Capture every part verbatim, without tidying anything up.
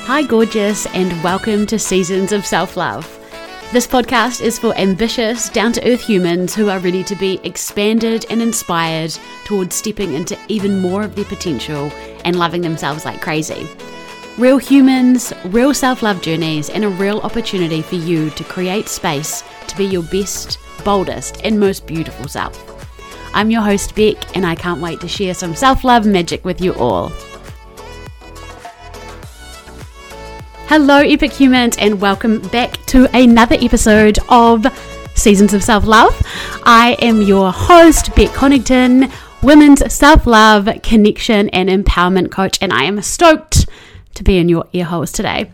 Hi gorgeous, and welcome to Seasons of Self-Love. This podcast is for ambitious, down-to-earth humans who are ready to be expanded and inspired towards stepping into even more of their potential and loving themselves like crazy. Real humans, real self-love journeys, and a real opportunity for you to create space to be your best, boldest, and most beautiful self. I'm your host Beck, and I can't wait to share some self-love magic with you all. Hello epic humans, and welcome back to another episode of Seasons of Self-Love. I am your host Beck Connington, women's self-love, connection and empowerment coach, and I am stoked to be in your ear holes today.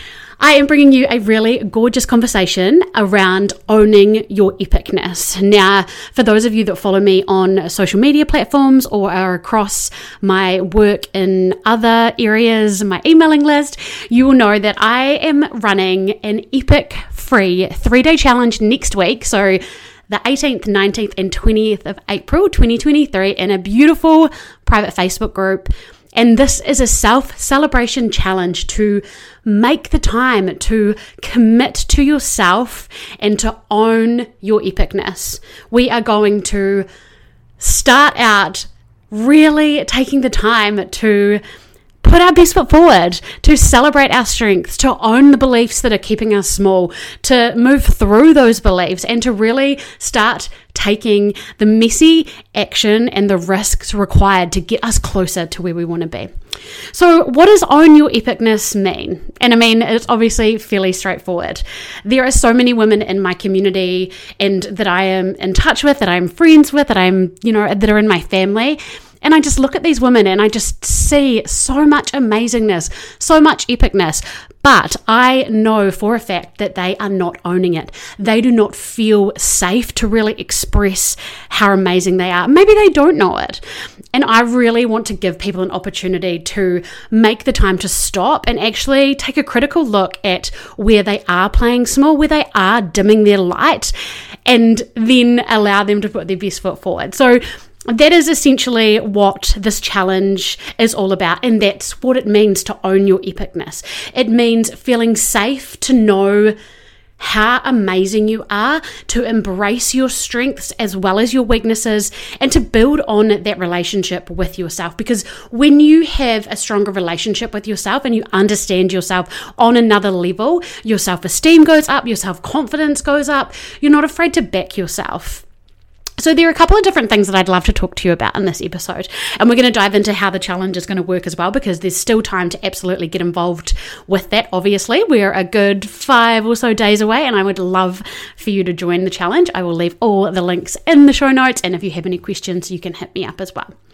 I am bringing you a really gorgeous conversation around owning your epicness. Now, for those of you that follow me on social media platforms or are across my work in other areas, my emailing list, you will know that I am running an epic free three-day challenge next week. So the eighteenth, nineteenth and twentieth of April twenty twenty-three in a beautiful private Facebook group. And this is a self-celebration challenge to make the time to commit to yourself and to own your epicness. We are going to start out really taking the time to put our best foot forward, to celebrate our strengths, to own the beliefs that are keeping us small, to move through those beliefs and to really start taking the messy action and the risks required to get us closer to where we want to be. So what does own your epicness mean? And I mean, it's obviously fairly straightforward. There are so many women in my community and that I am in touch with, that I'm friends with, that I'm, you know, that are in my family. And I just look at these women and I just see so much amazingness, so much epicness. But I know for a fact that they are not owning it. They do not feel safe to really express how amazing they are. Maybe they don't know it. And I really want to give people an opportunity to make the time to stop and actually take a critical look at where they are playing small, where they are dimming their light, and then allow them to put their best foot forward. So that is essentially what this challenge is all about, and that's what it means to own your epicness. It means feeling safe to know how amazing you are, to embrace your strengths as well as your weaknesses, and to build on that relationship with yourself. Because when you have a stronger relationship with yourself and you understand yourself on another level, your self-esteem goes up, your self-confidence goes up, you're not afraid to back yourself. So there are a couple of different things that I'd love to talk to you about in this episode, and we're going to dive into how the challenge is going to work as well, because there's still time to absolutely get involved with that. Obviously, we're a good five or so days away, and I would love for you to join the challenge. I will leave all the links in the show notes, and if you have any questions, you can hit me up as well.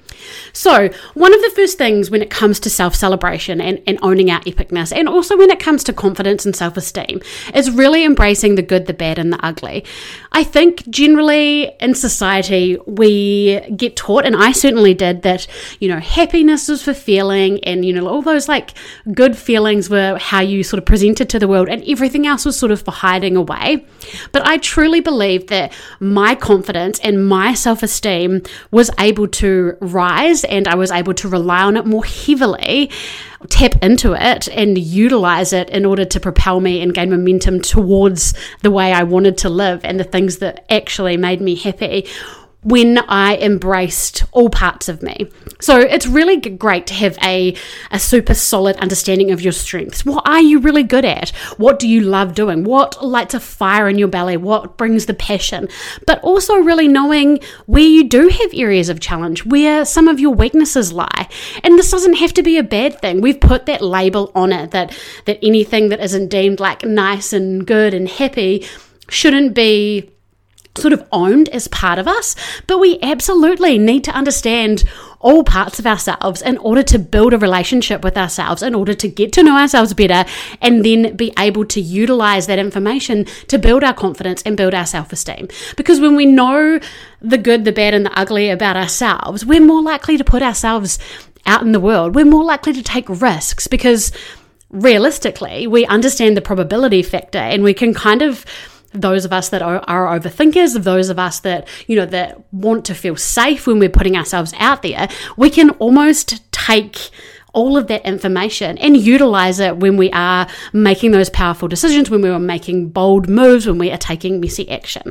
So one of the first things when it comes to self-celebration and, and owning our epicness, and also when it comes to confidence and self-esteem, is really embracing the good, the bad, and the ugly. I think generally in society we get taught, and I certainly did, that, you know, happiness was for feeling, and, you know, all those like good feelings were how you sort of presented to the world, and everything else was sort of for hiding away. But I truly believe that my confidence and my self-esteem was able to rise, and I was able to rely on it more heavily, tap into it and utilize it in order to propel me and gain momentum towards the way I wanted to live and the things that actually made me happy, when I embraced all parts of me. So it's really great to have a, a super solid understanding of your strengths. What are you really good at? What do you love doing? What lights a fire in your belly? What brings the passion? But also really knowing where you do have areas of challenge, where some of your weaknesses lie. And this doesn't have to be a bad thing. We've put that label on it, that, that anything that isn't deemed like nice and good and happy shouldn't be sort of owned as part of us. But we absolutely need to understand all parts of ourselves in order to build a relationship with ourselves, in order to get to know ourselves better, and then be able to utilize that information to build our confidence and build our self-esteem. Because when we know the good, the bad, and the ugly about ourselves, we're more likely to put ourselves out in the world. We're more likely to take risks, because realistically, we understand the probability factor, and we can kind of, those of us that are, are overthinkers, those of us that, you know, that want to feel safe when we're putting ourselves out there, we can almost take all of that information and utilize it when we are making those powerful decisions, when we are making bold moves, when we are taking messy action.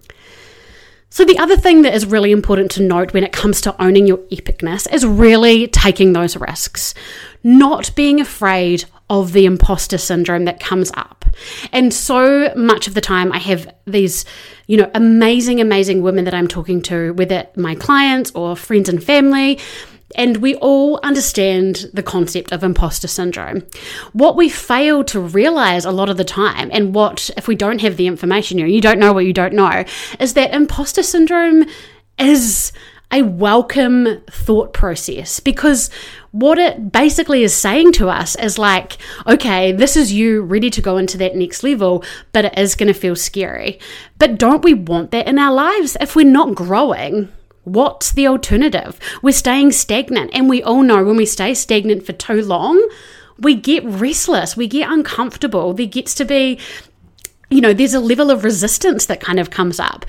So the other thing that is really important to note when it comes to owning your epicness is really taking those risks, not being afraid of the imposter syndrome that comes up. And so much of the time I have these, you know, amazing, amazing women that I'm talking to, whether my clients or friends and family, and we all understand the concept of imposter syndrome. What we fail to realize a lot of the time, and what, if we don't have the information, you know, you don't know what you don't know, is that imposter syndrome is a welcome thought process, because what it basically is saying to us is like, okay, this is you ready to go into that next level, but it is going to feel scary. But don't we want that in our lives? If we're not growing, what's the alternative? We're staying stagnant, and we all know when we stay stagnant for too long, we get restless, we get uncomfortable. There gets to be, you know, there's a level of resistance that kind of comes up.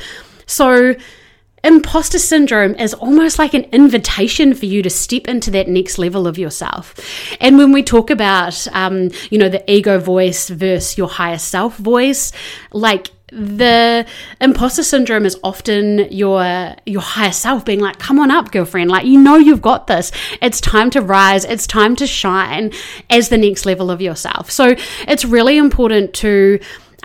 So imposter syndrome is almost like an invitation for you to step into that next level of yourself. And when we talk about, um, you know, the ego voice versus your higher self voice, like, the imposter syndrome is often your your higher self being like, come on up, girlfriend, like, you know, you've got this. It's time to rise. It's time to shine as the next level of yourself. So it's really important to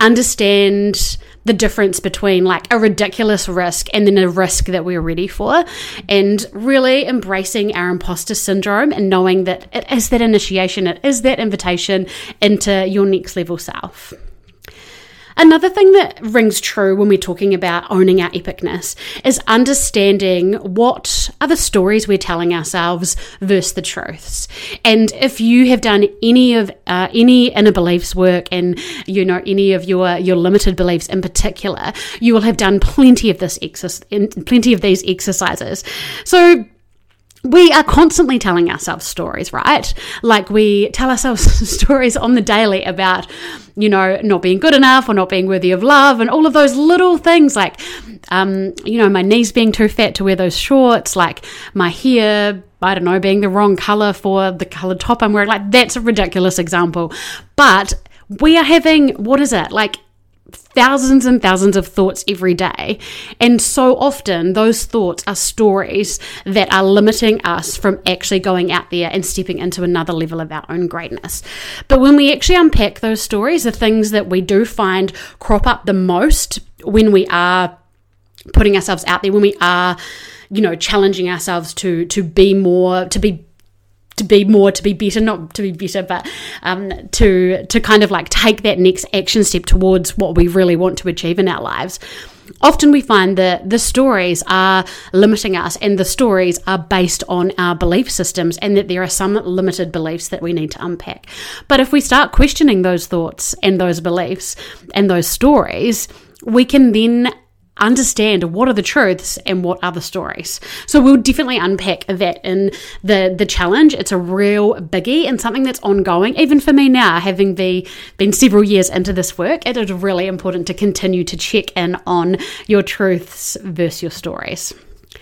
understand the difference between like a ridiculous risk and then a risk that we're ready for, and really embracing our imposter syndrome and knowing that it is that initiation, it is that invitation into your next level self. Another thing that rings true when we're talking about owning our epicness is understanding what are the stories we're telling ourselves versus the truths. And if you have done any of uh, any inner beliefs work, and you know any of your your limited beliefs in particular, you will have done plenty of this exercise, plenty of these exercises. So we are constantly telling ourselves stories, right? Like, we tell ourselves stories on the daily about, you know, not being good enough or not being worthy of love, and all of those little things like, um, you know, my knees being too fat to wear those shorts, like my hair, I don't know, being the wrong color for the colored top I'm wearing. Like, that's a ridiculous example. But we are having, what is it? Like, thousands and thousands of thoughts every day. And so often those thoughts are stories that are limiting us from actually going out there and stepping into another level of our own greatness. But when we actually unpack those stories, the things that we do find crop up the most when we are putting ourselves out there, when we are, you know, challenging ourselves to to be more, to be to be more, to be better, not to be better, but um, to to kind of like take that next action step towards what we really want to achieve in our lives. Often we find that the stories are limiting us, and the stories are based on our belief systems, and that there are some limited beliefs that we need to unpack. But if we start questioning those thoughts and those beliefs and those stories, we can then understand what are the truths and what are the stories. So we'll definitely unpack that in the the challenge. It's a real biggie and something that's ongoing. Even for me now, having be, been several years into this work, it is really important to continue to check in on your truths versus your stories.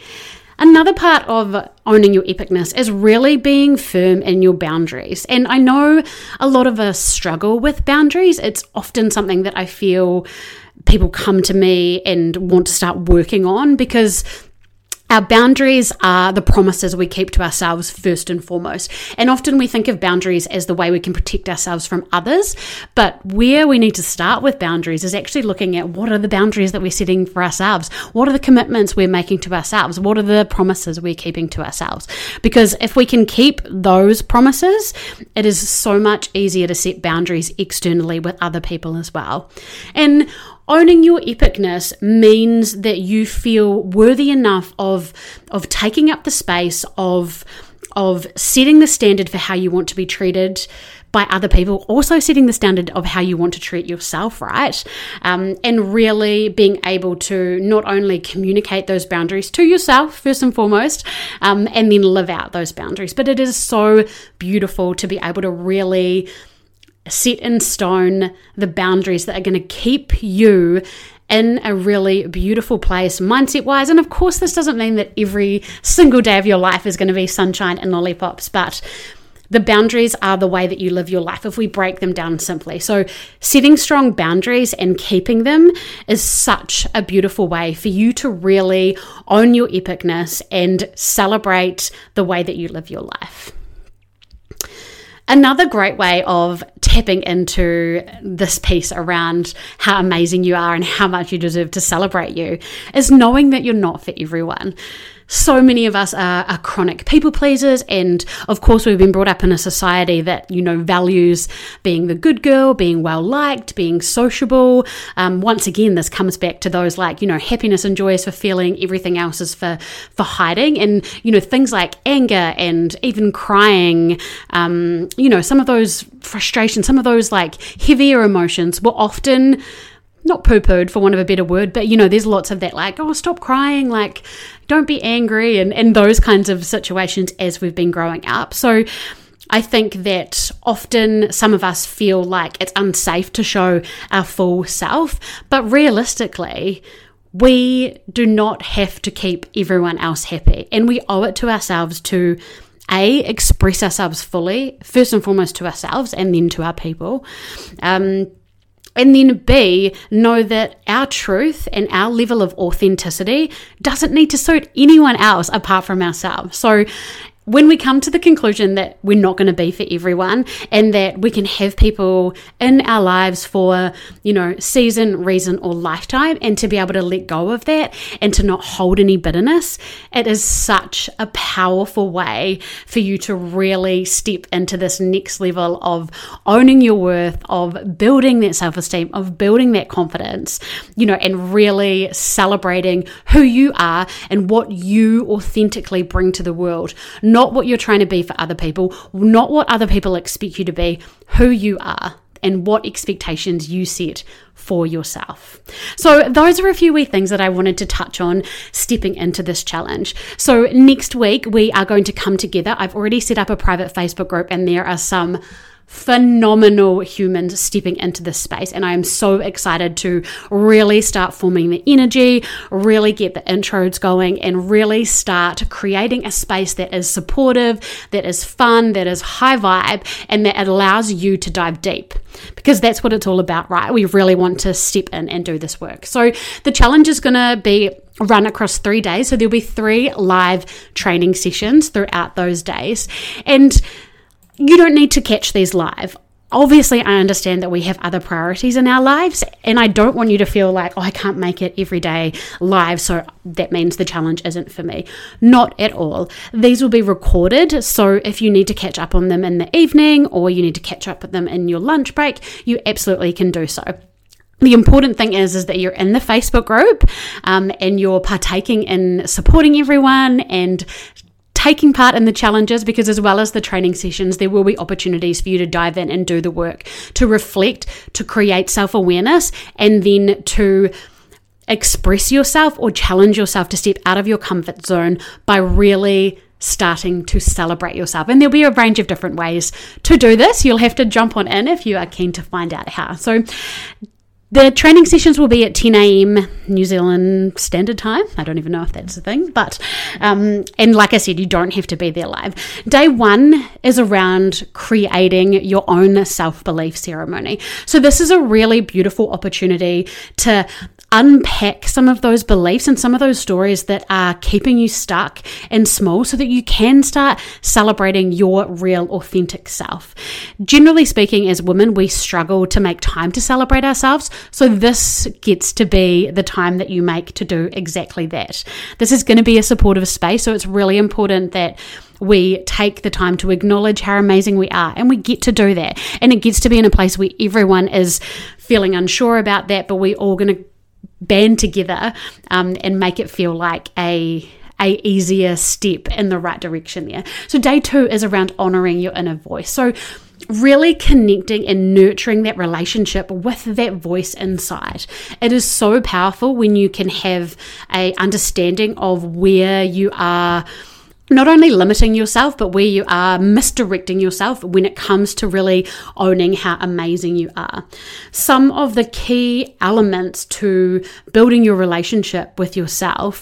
Another part of owning your epicness is really being firm in your boundaries. And I know a lot of us struggle with boundaries. It's often something that I feel people come to me and want to start working on, because our boundaries are the promises we keep to ourselves first and foremost. And often we think of boundaries as the way we can protect ourselves from others. But where we need to start with boundaries is actually looking at what are the boundaries that we're setting for ourselves? What are the commitments we're making to ourselves? What are the promises we're keeping to ourselves? Because if we can keep those promises, it is so much easier to set boundaries externally with other people as well. And owning your epicness means that you feel worthy enough of of taking up the space of of setting the standard for how you want to be treated by other people, also setting the standard of how you want to treat yourself, right? Um, and really being able to not only communicate those boundaries to yourself first and foremost, um, and then live out those boundaries. But it is so beautiful to be able to really set in stone the boundaries that are going to keep you in a really beautiful place mindset wise. And of course, this doesn't mean that every single day of your life is going to be sunshine and lollipops, but The boundaries are the way that you live your life if we break them down simply. So setting strong boundaries and keeping them is such a beautiful way for you to really own your epicness and celebrate the way that you live your life. Another great way of tapping into this piece around how amazing you are and how much you deserve to celebrate you is knowing that you're not for everyone. So many of us are, are chronic people pleasers, and of course we've been brought up in a society that, you know, values being the good girl, being well liked, being sociable. Um, once again, this comes back to those like, you know, happiness and joy is for feeling, everything else is for for hiding, and you know, things like anger and even crying. Um, you know, some of those frustrations, some of those like heavier emotions were often not poo-pooed, for want of a better word, but you know, there's lots of that like, oh, stop crying, like don't be angry, and, and those kinds of situations as we've been growing up. So I think that often some of us feel like it's unsafe to show our full self, but realistically, we do not have to keep everyone else happy, and we owe it to ourselves to A, express ourselves fully, first and foremost to ourselves and then to our people. Um, And then B, know that our truth and our level of authenticity doesn't need to suit anyone else apart from ourselves. So when we come to the conclusion that we're not going to be for everyone and that we can have people in our lives for, you know, season, reason, or lifetime, and to be able to let go of that and to not hold any bitterness, it is such a powerful way for you to really step into this next level of owning your worth, of building that self-esteem, of building that confidence, you know, and really celebrating who you are and what you authentically bring to the world. Not Not what you're trying to be for other people, not what other people expect you to be, who you are and what expectations you set for yourself. So those are a few wee things that I wanted to touch on stepping into this challenge. So next week we are going to come together. I've already set up a private Facebook group, and there are some phenomenal humans stepping into this space, and I am so excited to really start forming the energy, really get the intros going, and really start creating a space that is supportive, that is fun, that is high vibe, and that allows you to dive deep, because that's what it's all about, right? We really want to step in and do this work. So the challenge is going to be run across three days. So there'll be three live training sessions throughout those days, and you don't need to catch these live. Obviously, I understand that we have other priorities in our lives, and I don't want you to feel like, oh, I can't make it every day live, so that means the challenge isn't for me. Not at all. These will be recorded, so if you need to catch up on them in the evening or you need to catch up with them in your lunch break, you absolutely can do so. The important thing is, is that you're in the Facebook group um, and you're partaking in supporting everyone and taking part in the challenges, because as well as the training sessions, there will be opportunities for you to dive in and do the work, to reflect, to create self-awareness, and then to express yourself or challenge yourself to step out of your comfort zone by really starting to celebrate yourself. And there'll be a range of different ways to do this. You'll have to jump on in if you are keen to find out how. So the training sessions will be at ten a.m. New Zealand Standard Time. I don't even know if that's a thing, but um, and like I said, you don't have to be there live. Day one is around creating your own self-belief ceremony. So this is a really beautiful opportunity to unpack some of those beliefs and some of those stories that are keeping you stuck and small, so that you can start celebrating your real authentic self. Generally speaking, as women, we struggle to make time to celebrate ourselves. So this gets to be the time that you make to do exactly that. This is going to be a supportive space, so it's really important that we take the time to acknowledge how amazing we are, and we get to do that. And it gets to be in a place where everyone is feeling unsure about that, but we're all going to band together um, and make it feel like a a easier step in the right direction there. So day two is around honoring your inner voice. So really connecting and nurturing that relationship with that voice inside. It is so powerful when you can have a understanding of where you are not only limiting yourself, but where you are misdirecting yourself when it comes to really owning how amazing you are. Some of the key elements to building your relationship with yourself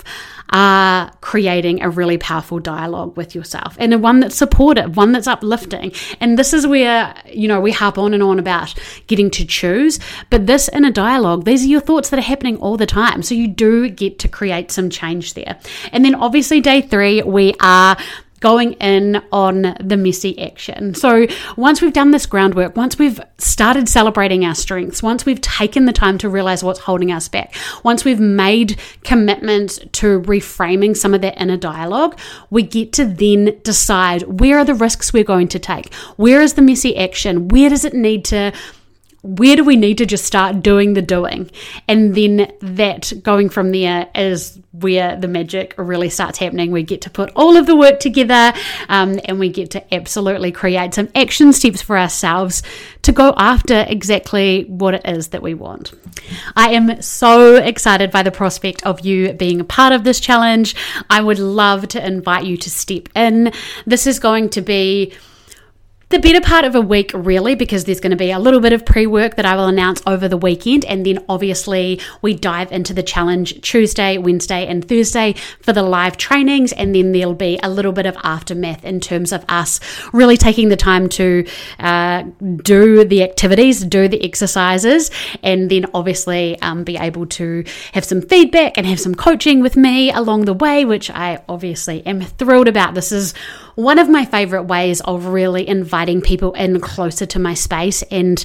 are creating a really powerful dialogue with yourself, and one that's supportive, one that's uplifting. And this is where, you know, we harp on and on about getting to choose, but this inner dialogue, these are your thoughts that are happening all the time. So you do get to create some change there. And then obviously day three, we are going in on the messy action. So once we've done this groundwork, once we've started celebrating our strengths, once we've taken the time to realize what's holding us back, once we've made commitments to reframing some of that inner dialogue, we get to then decide, where are the risks we're going to take? Where is the messy action? Where does it need to Where do we need to just start doing the doing? And then that going from there is where the magic really starts happening. We get to put all of the work together, um, and we get to absolutely create some action steps for ourselves to go after exactly what it is that we want. I am so excited by the prospect of you being a part of this challenge. I would love to invite you to step in. This is going to be the better part of a week, really, because there's going to be a little bit of pre-work that I will announce over the weekend, and then obviously we dive into the challenge Tuesday, Wednesday and Thursday for the live trainings, and then there'll be a little bit of aftermath in terms of us really taking the time to uh, do the activities, do the exercises, and then obviously um, be able to have some feedback and have some coaching with me along the way, which I obviously am thrilled about. This is one of my favorite ways of really inviting people in closer to my space, and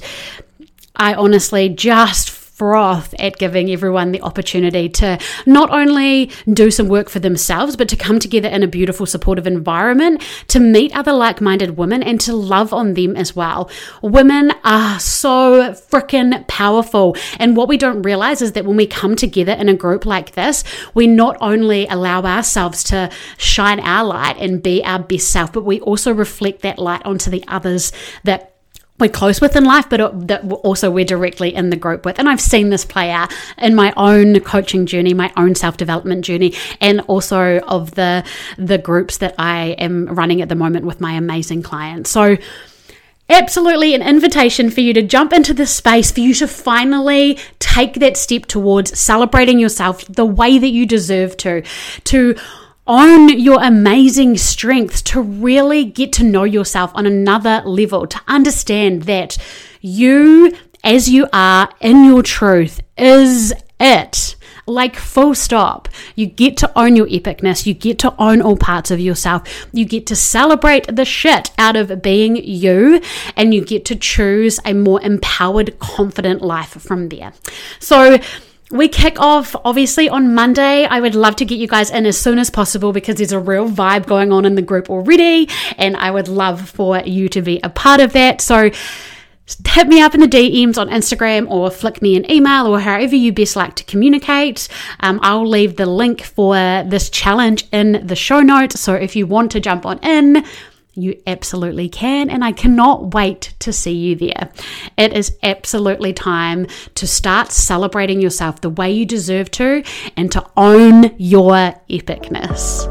I honestly just froth at giving everyone the opportunity to not only do some work for themselves, but to come together in a beautiful, supportive environment, to meet other like-minded women and to love on them as well. Women are so freaking powerful, and what we don't realize is that when we come together in a group like this, we not only allow ourselves to shine our light and be our best self, but we also reflect that light onto the others that we're close with in life, but that also we're directly in the group with. And I've seen this play out in my own coaching journey, my own self-development journey, and also of the the groups that I am running at the moment with my amazing clients. So absolutely an invitation for you to jump into this space, for you to finally take that step towards celebrating yourself the way that you deserve to, to own your amazing strengths, to really get to know yourself on another level, to understand that you, as you are in your truth, is it. Like, full stop. You get to own your epicness. You get to own all parts of yourself. You get to celebrate the shit out of being you, and you get to choose a more empowered, confident life from there. So we kick off obviously on Monday. I would love to get you guys in as soon as possible because there's a real vibe going on in the group already, and I would love for you to be a part of that. So hit me up in the D Ms on Instagram or flick me an email or however you best like to communicate. Um, I'll leave the link for this challenge in the show notes. So if you want to jump on in, you absolutely can, and I cannot wait to see you there. It is absolutely time to start celebrating yourself the way you deserve to and to own your epicness.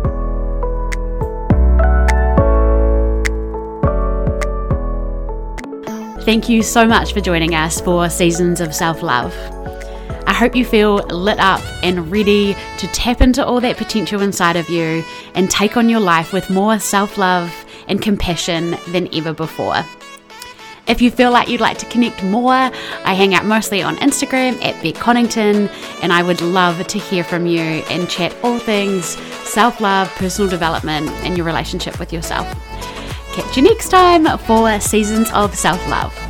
Thank you so much for joining us for Seasons of Self-Love. I hope you feel lit up and ready to tap into all that potential inside of you and take on your life with more self-love and compassion than ever before. If you feel like you'd like to connect more, I hang out mostly on Instagram at Beck Connington, and I would love to hear from you and chat all things self-love, personal development, and your relationship with yourself. Catch you next time for Seasons of Self-Love.